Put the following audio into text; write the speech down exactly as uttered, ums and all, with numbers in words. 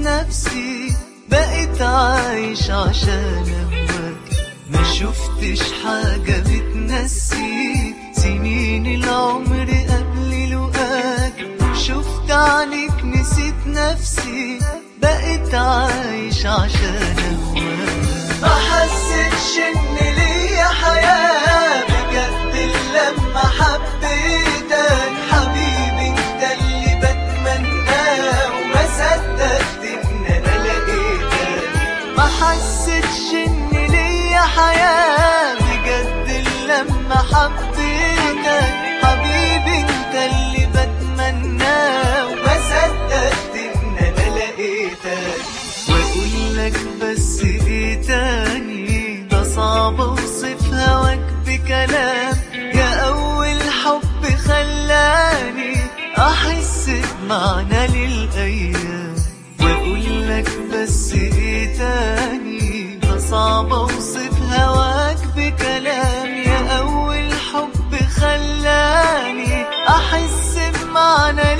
نفسي، بقيت عايش عشان أهواك. ما شفتش حاجة بتنسي سنين العمر قبل لقاك. شفت عنك نسيت نفسي، بقيت عايش عشان أهواك. ما حسيتش إن ليا حياة بجد لما حبيتك حبيبي، انت اللي بتمناه وما صدقت إن أنا لقيتك. ما حسيتش إن ليا حياة بجد لما حبيتك حبيبي، انت اللي بتمناه وما صدقت إن أنا لقيتك. وأقولك بس إيه تاني، ده صعب أوصف هواك بكلام. يا أول حب خلاني أحس بمعنى للأيام. وأقولك بس إيه تاني، ده صعب أوصف هواك بكلام. يا أول حب خلاني أحس بمعنى